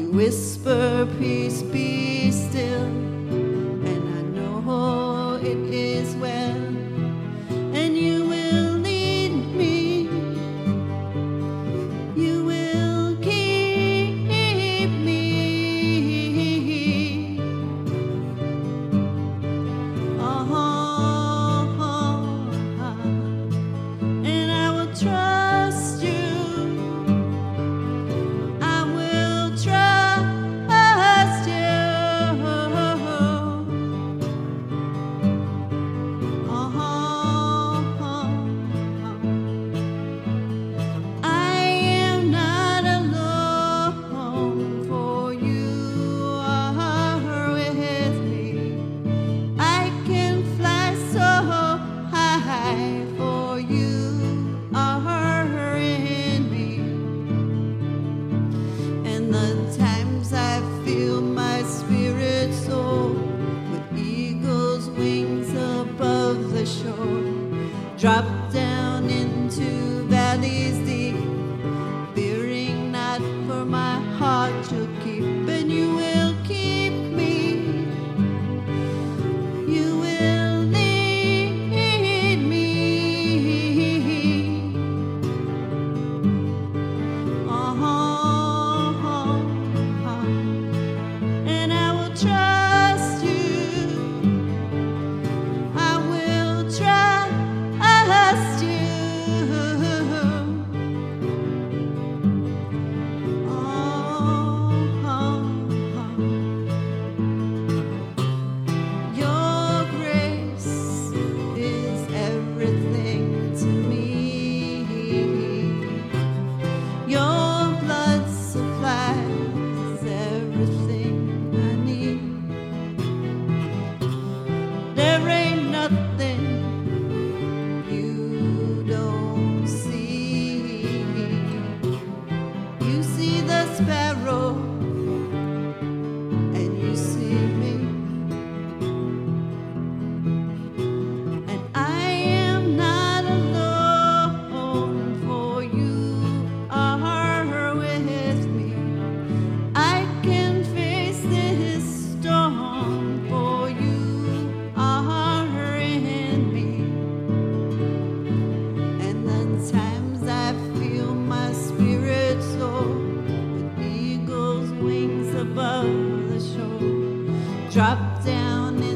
whisper, peace, be still, and I know it is well, and you will lead me, you will keep me. And I will trust you. Drop down into valleys deep, fearing not, for my heart you'll keep, and you will keep me, you will lead me. And I will trust you. I will trust you. Your grace is everything to me. Your blood supplies everything I need. There ain't nothing you don't see. You see the sparrow, and you see me, and I am not alone, for you are with me. I can face this storm, for you are in me. Times I feel my spirit soar with eagle's wings above the shore. Drop down